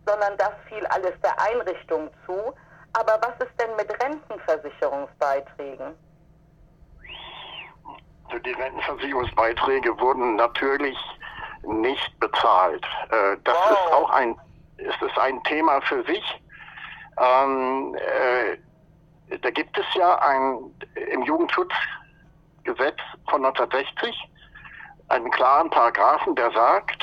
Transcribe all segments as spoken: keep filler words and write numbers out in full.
sondern das fiel alles der Einrichtung zu. Aber was ist denn mit Rentenversicherungsbeiträgen? Die Rentenversicherungsbeiträge wurden natürlich nicht bezahlt. Das wow. ist auch ein, ist es ein Thema für sich. Ähm, äh, da gibt es ja ein, im Jugendschutzgesetz von neunzehnhundertsechzig einen klaren Paragraphen, der sagt,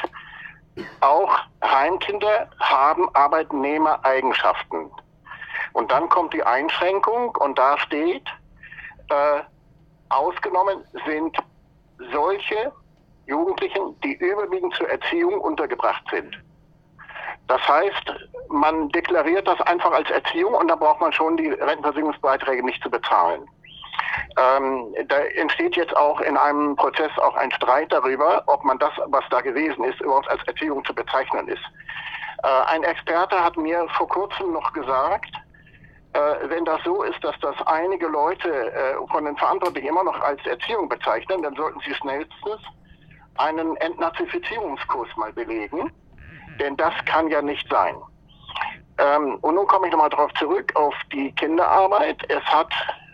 auch Heimkinder haben Arbeitnehmereigenschaften. Und dann kommt die Einschränkung und da steht, äh, ausgenommen sind solche Jugendlichen, die überwiegend zur Erziehung untergebracht sind. Das heißt, man deklariert das einfach als Erziehung und da braucht man schon die Rentenversicherungsbeiträge nicht zu bezahlen. Ähm, da entsteht jetzt auch in einem Prozess auch ein Streit darüber, ob man das, was da gewesen ist, überhaupt als Erziehung zu bezeichnen ist. Äh, ein Experte hat mir vor kurzem noch gesagt, Äh, wenn das so ist, dass das einige Leute äh, von den Verantwortlichen immer noch als Erziehung bezeichnen, dann sollten sie schnellstens einen Entnazifizierungskurs mal belegen, denn das kann ja nicht sein. Ähm, und nun komme ich nochmal darauf zurück, auf die Kinderarbeit. Es hat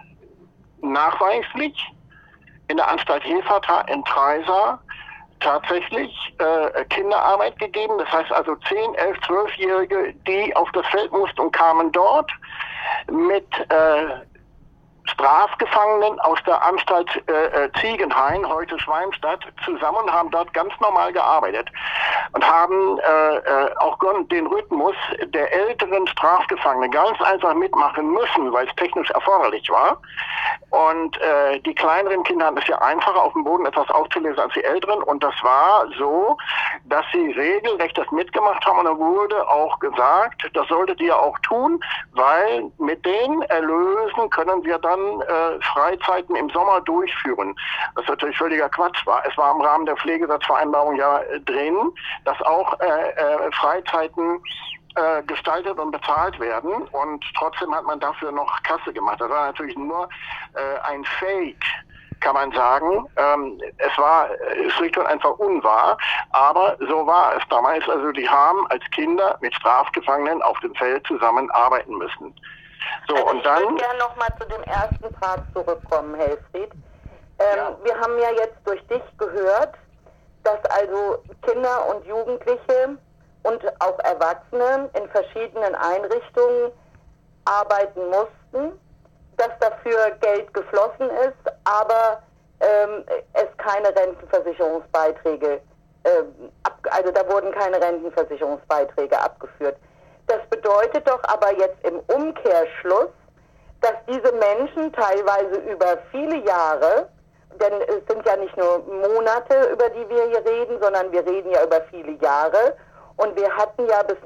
nachweislich in der Anstalt Hefata in Treisa tatsächlich äh, Kinderarbeit gegeben. Das heißt also zehn, elf, zwölfjährige, die auf das Feld mussten und kamen dort mit äh, Strafgefangenen aus der Anstalt äh, Ziegenhain, heute Schwalmstadt, zusammen und haben dort ganz normal gearbeitet und haben äh, äh, auch den Rhythmus der älteren Strafgefangenen ganz einfach mitmachen müssen, weil es technisch erforderlich war. Und äh, die kleineren Kinder hatten es ja einfacher, auf dem Boden etwas aufzulesen als die älteren. Und das war so, dass sie regelrecht das mitgemacht haben. Und da wurde auch gesagt, das solltet ihr auch tun, weil mit den Erlösen können wir dann äh, Freizeiten im Sommer durchführen. Das natürlich völliger Quatsch war. Es war im Rahmen der Pflegesatzvereinbarung ja äh, drin, dass auch äh, äh, Freizeiten äh, gestaltet und bezahlt werden. Und trotzdem hat man dafür noch Kasse gemacht. Das war natürlich nur äh, ein Fake, kann man sagen. Ähm, es war äh, schlicht und einfach unwahr, aber so war es damals. Also die haben als Kinder mit Strafgefangenen auf dem Feld zusammen arbeiten müssen. So, also und ich dann würde gerne nochmal zu dem ersten Part zurückkommen, Helfried. Ähm, ja. Wir haben ja jetzt durch dich gehört, dass also Kinder und Jugendliche und auch Erwachsene in verschiedenen Einrichtungen arbeiten mussten, dass dafür Geld geflossen ist, aber ähm, es keine Rentenversicherungsbeiträge, ähm, ab, also da wurden keine Rentenversicherungsbeiträge abgeführt. Das bedeutet doch aber jetzt im Umkehrschluss, dass diese Menschen teilweise über viele Jahre, denn es sind ja nicht nur Monate, über die wir hier reden, sondern wir reden ja über viele Jahre. Und wir hatten ja bis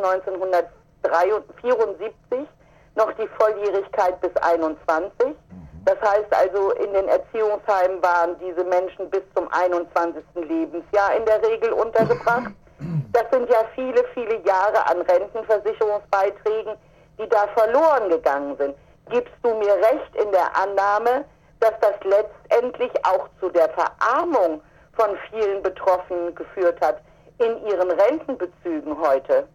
neunzehnhundertvierundsiebzig noch die Volljährigkeit bis einundzwanzig. Das heißt also, in den Erziehungsheimen waren diese Menschen bis zum einundzwanzigsten Lebensjahr in der Regel untergebracht. Das sind ja viele, viele Jahre an Rentenversicherungsbeiträgen, die da verloren gegangen sind. Gibst du mir recht in der Annahme, dass das letztendlich auch zu der Verarmung von vielen Betroffenen geführt hat in ihren Rentenbezügen heute?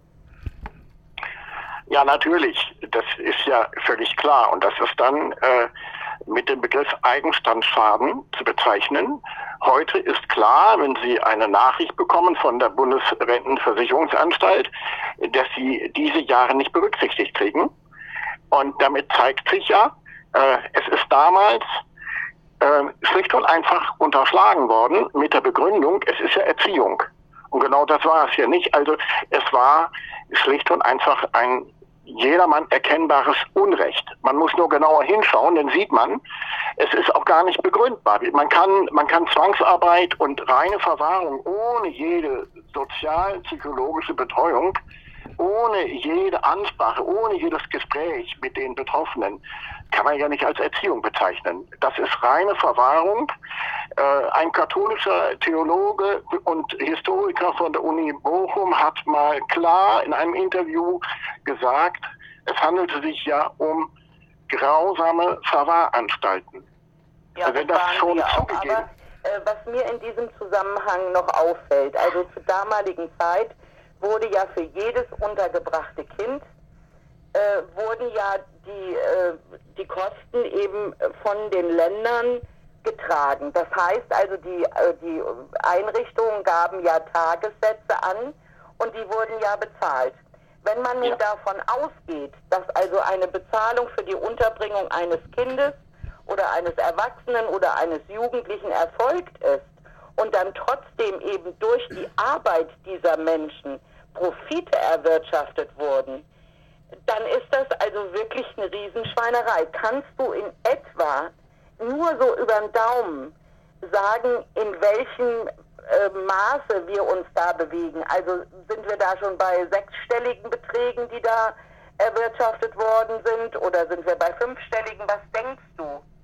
Ja, natürlich. Das ist ja völlig klar. Und das ist dann äh, mit dem Begriff Eigenstandsschaden zu bezeichnen. Heute ist klar, wenn Sie eine Nachricht bekommen von der Bundesrentenversicherungsanstalt, dass Sie diese Jahre nicht berücksichtigt kriegen. Und damit zeigt sich ja, äh, es ist damals äh, schlicht und einfach unterschlagen worden mit der Begründung, es ist ja Erziehung. Und genau das war es ja nicht. Also es war schlicht und einfach ein jedermann erkennbares Unrecht. Man muss nur genauer hinschauen, dann sieht man, es ist auch gar nicht begründbar. Man kann, man kann Zwangsarbeit und reine Verwahrung ohne jede sozial-psychologische Betreuung, ohne jede Ansprache, ohne jedes Gespräch mit den Betroffenen, kann man ja nicht als Erziehung bezeichnen. Das ist reine Verwahrung. Äh, ein katholischer Theologe und Historiker von der Uni Bochum hat mal klar in einem Interview gesagt, es handelte sich ja um grausame Verwahranstalten. Ja, also wenn das schon zugegeben. Aber äh, was mir in diesem Zusammenhang noch auffällt, also zur damaligen Zeit wurde ja für jedes untergebrachte äh, wurden ja die, äh, die Kosten eben von den Ländern getragen. Das heißt also, die, äh, die Einrichtungen gaben ja Tagessätze an und die wurden ja bezahlt. Wenn man nun ja. davon ausgeht, dass also eine Bezahlung für die Unterbringung eines Kindes oder eines Erwachsenen oder eines Jugendlichen erfolgt ist und dann trotzdem eben durch die Arbeit dieser Menschen Profite erwirtschaftet wurden, dann ist das also wirklich eine Riesenschweinerei. Kannst du in etwa nur so über den Daumen sagen, in welchem äh, Maße wir uns da bewegen? Also sind wir da schon bei sechsstelligen Beträgen, die da erwirtschaftet worden sind, oder sind wir bei fünfstelligen? Was denkst du?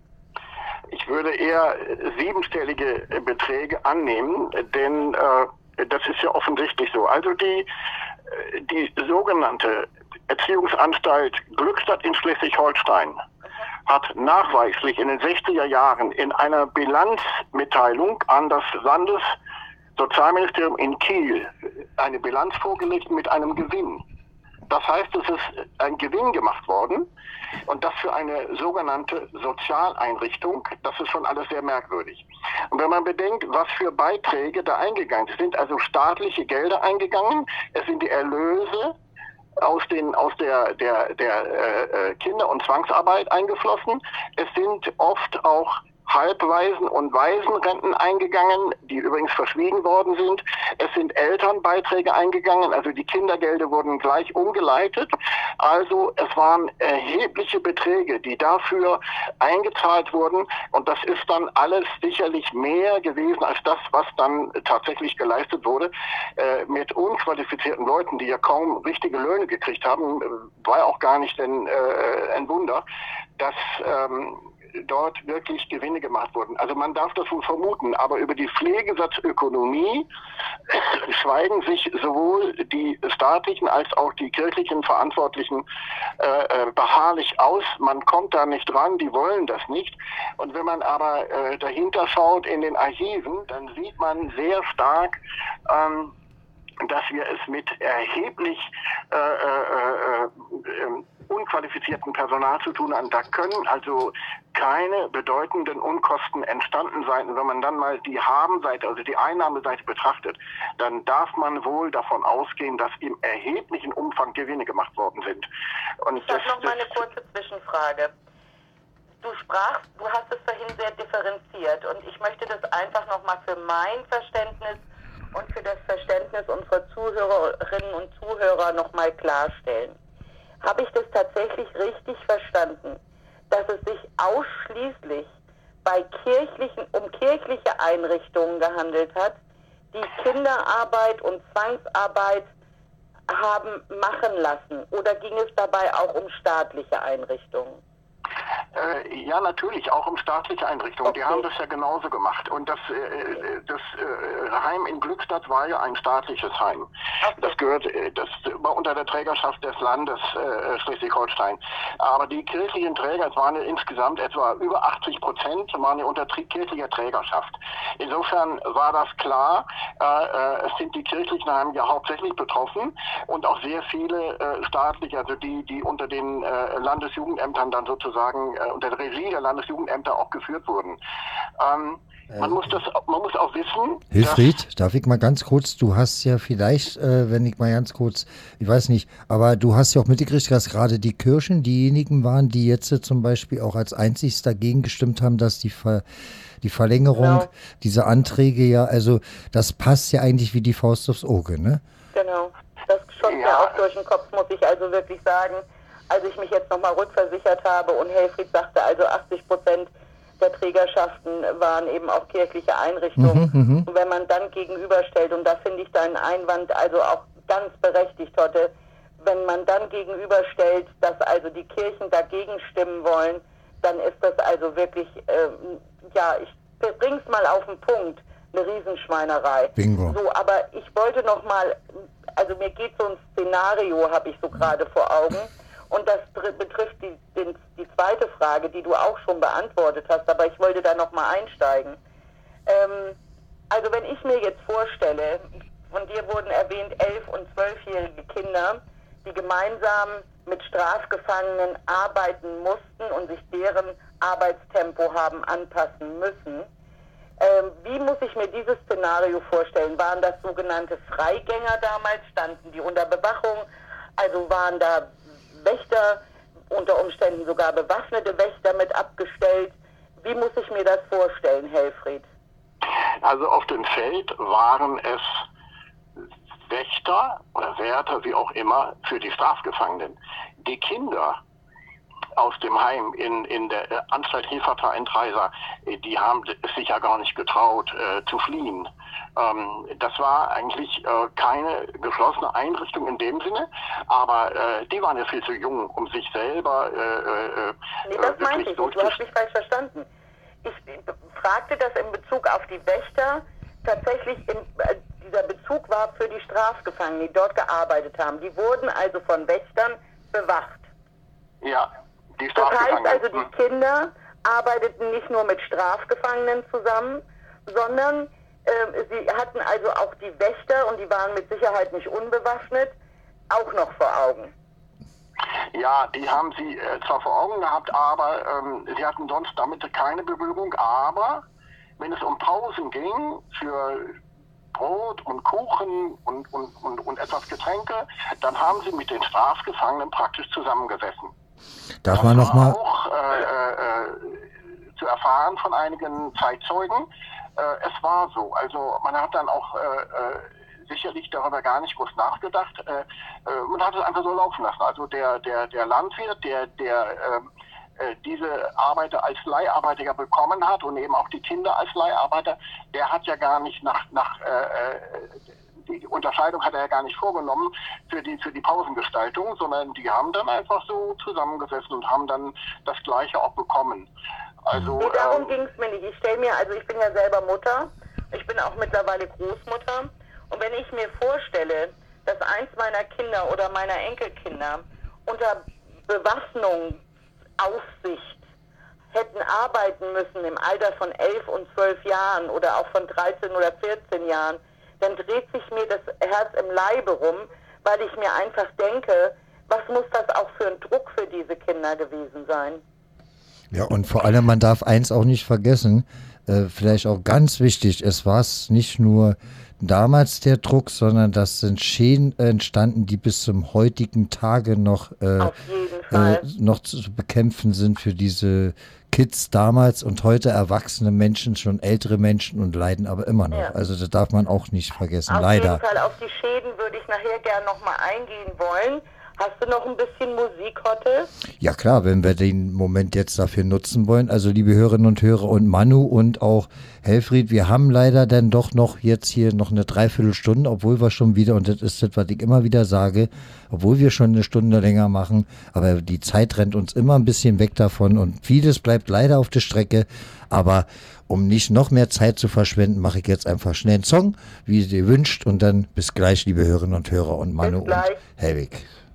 Ich würde eher siebenstellige Beträge annehmen, denn äh, das ist ja offensichtlich so. Also die, die sogenannte Erziehungsanstalt Glückstadt in Schleswig-Holstein hat nachweislich in den sechziger Jahren in einer Bilanzmitteilung an das Landessozialministerium in Kiel eine Bilanz vorgelegt mit einem Gewinn. Das heißt, es ist ein Gewinn gemacht worden, und das für eine sogenannte Sozialeinrichtung. Das ist schon alles sehr merkwürdig. Und wenn man bedenkt, was für Beiträge da eingegangen sind, sind also staatliche Gelder eingegangen, es sind die Erlöse aus den aus der der der äh, Kinder- und Zwangsarbeit eingeflossen. Es sind oft auch Halbwaisen- und Waisenrenten eingegangen, die übrigens verschwiegen worden sind. Es sind Elternbeiträge eingegangen, also die Kindergelder wurden gleich umgeleitet. Also es waren erhebliche Beträge, die dafür eingezahlt wurden, und das ist dann alles sicherlich mehr gewesen als das, was dann tatsächlich geleistet wurde. Äh, mit unqualifizierten Leuten, die ja kaum richtige Löhne gekriegt haben, war auch gar nicht ein, äh, ein Wunder, dass ähm, dort wirklich Gewinne gemacht wurden. Also man darf das wohl vermuten, aber über die Pflegesatzökonomie schweigen sich sowohl die staatlichen als auch die kirchlichen Verantwortlichen äh, beharrlich aus. Man kommt da nicht ran, die wollen das nicht. Und wenn man aber äh, dahinter schaut in den Archiven, dann sieht man sehr stark, ähm, dass wir es mit erheblich äh, äh, äh, unqualifizierten Personal zu tun haben. Da können also keine bedeutenden Unkosten entstanden sein. Und wenn man dann mal die Habenseite, also die Einnahmeseite betrachtet, dann darf man wohl davon ausgehen, dass im erheblichen Umfang Gewinne gemacht worden sind. Und ich habe noch mal eine kurze Zwischenfrage. Du sprachst, du hast es vorhin sehr differenziert, und ich möchte das einfach noch mal für mein Verständnis und für das Verständnis unserer Zuhörerinnen und Zuhörer noch mal klarstellen. Habe ich das tatsächlich richtig verstanden, dass es sich ausschließlich bei kirchlichen, um kirchliche Einrichtungen gehandelt hat, die Kinderarbeit und Zwangsarbeit haben machen lassen? Oder ging es dabei auch um staatliche Einrichtungen? Äh, ja, natürlich, auch um staatliche Einrichtungen. Okay. Die haben das ja genauso gemacht. Und das, äh, das äh, Heim in Glückstadt war ja ein staatliches Heim. Okay. Das gehört, das war unter der Trägerschaft des Landes äh, Schleswig-Holstein. Aber die kirchlichen Träger, es waren ja insgesamt etwa über achtzig Prozent, waren ja unter kirchlicher Trägerschaft. Insofern war das klar, äh, es sind die kirchlichen Heime ja hauptsächlich betroffen, und auch sehr viele äh, staatliche, also die, die unter den äh, Landesjugendämtern dann sozusagen äh, unter der Regie der Landesjugendämter auch geführt wurden. Ähm, äh, man muss das, man muss auch wissen. Hilfried, darf ich mal ganz kurz, du hast ja vielleicht, äh, wenn ich mal ganz kurz, ich weiß nicht, aber du hast ja auch mitgekriegt, dass gerade die Kirchen diejenigen waren, die jetzt äh, zum Beispiel auch als einziges dagegen gestimmt haben, dass die Ver die Verlängerung genau. dieser Anträge ja, also das passt ja eigentlich wie die Faust aufs Auge, ne? Genau, das schoss ja. mir auch durch den Kopf, muss ich also wirklich sagen. Als ich mich jetzt nochmal rückversichert habe und Helfried sagte, also achtzig Prozent der Trägerschaften waren eben auch kirchliche Einrichtungen. Mhm, und wenn man dann gegenüberstellt, und da finde ich deinen Einwand also auch ganz berechtigt, Hotte, wenn man dann gegenüberstellt, dass also die Kirchen dagegen stimmen wollen, dann ist das also wirklich, ähm, ja, ich bring's mal auf den Punkt, eine Riesenschweinerei. Bingo. So, aber ich wollte nochmal, also mir geht so ein Szenario, habe ich so gerade vor Augen. Und das betrifft die, die, die zweite Frage, die du auch schon beantwortet hast, aber ich wollte da nochmal einsteigen. Ähm, also wenn ich mir jetzt vorstelle, von dir wurden erwähnt elf- und zwölfjährige Kinder, die gemeinsam mit Strafgefangenen arbeiten mussten und sich deren Arbeitstempo haben anpassen müssen. Ähm, wie muss ich mir dieses Szenario vorstellen? Waren das sogenannte Freigänger damals? Standen die unter Bewachung? Also waren da Wächter, unter Umständen sogar bewaffnete Wächter mit abgestellt? Wie muss ich mir das vorstellen, Helfried? Also auf dem Feld waren es Wächter oder Wärter, wie auch immer, für die Strafgefangenen. Die Kinder aus dem Heim in, in der Anstalt Hefata in Treysa, die haben es sich ja gar nicht getraut äh, zu fliehen. Ähm, das war eigentlich äh, keine geschlossene Einrichtung in dem Sinne, aber äh, die waren ja viel zu jung, um sich selber äh, äh, nee, das meinte ich nicht. Du hast mich falsch verstanden. Ich fragte das in Bezug auf die Wächter. Tatsächlich, im, äh, dieser Bezug war für die Strafgefangenen, die dort gearbeitet haben. Die wurden also von Wächtern bewacht. Ja. Die das heißt also, die Kinder arbeiteten nicht nur mit Strafgefangenen zusammen, sondern äh, sie hatten also auch die Wächter, und die waren mit Sicherheit nicht unbewaffnet, auch noch vor Augen. Ja, die haben sie äh, zwar vor Augen gehabt, aber ähm, sie hatten sonst damit keine Berührung. Aber wenn es um Pausen ging für Brot und Kuchen und, und, und, und etwas Getränke, dann haben sie mit den Strafgefangenen praktisch zusammengesessen. Darf man noch mal auch äh, äh, zu erfahren von einigen Zeitzeugen. Äh, es war so. Also man hat dann auch äh, äh, sicherlich darüber gar nicht groß nachgedacht. Äh, äh, man hat es einfach so laufen lassen. Also der der der Landwirt, der der äh, äh, diese Arbeiter als Leiharbeiter bekommen hat und eben auch die Kinder als Leiharbeiter, der hat ja gar nicht nach nach äh, die Unterscheidung hat er ja gar nicht vorgenommen für die für die Pausengestaltung, sondern die haben dann einfach so zusammengesessen und haben dann das Gleiche auch bekommen. Also nee, darum ähm, ging es mir nicht. Ich stelle mir, also ich bin ja selber Mutter, ich bin auch mittlerweile Großmutter, und wenn ich mir vorstelle, dass eins meiner Kinder oder meiner Enkelkinder unter Bewaffnung, Aufsicht hätten arbeiten müssen im Alter von elf und zwölf Jahren oder auch von dreizehn oder vierzehn Jahren, dann dreht sich mir das Herz im Leibe rum, weil ich mir einfach denke, was muss das auch für ein Druck für diese Kinder gewesen sein? Ja, und vor allem, man darf eins auch nicht vergessen, äh, vielleicht auch ganz wichtig, es war nicht nur damals der Druck, sondern das sind Schäden entstanden, die bis zum heutigen Tage noch, äh, Auf jeden Fall. Äh, noch zu bekämpfen sind für diese Kids damals und heute erwachsene Menschen, schon ältere Menschen, und leiden aber immer noch. Ja. Also das darf man auch nicht vergessen, auf leider. Auf jeden Fall, auf die Schäden würde ich nachher gerne nochmal eingehen wollen. Hast du noch ein bisschen Musik, Hotte? Ja klar, wenn wir den Moment jetzt dafür nutzen wollen. Also liebe Hörerinnen und Hörer und Manu und auch Helfried, wir haben leider dann doch noch jetzt hier noch eine Dreiviertelstunde, obwohl wir schon wieder, und das ist das, was ich immer wieder sage, obwohl wir schon eine Stunde länger machen, aber die Zeit rennt uns immer ein bisschen weg davon und vieles bleibt leider auf der Strecke. Aber um nicht noch mehr Zeit zu verschwenden, mache ich jetzt einfach schnell einen Song, wie ihr wünscht, und dann bis gleich, liebe Hörerinnen und Hörer und Manu und Helwig.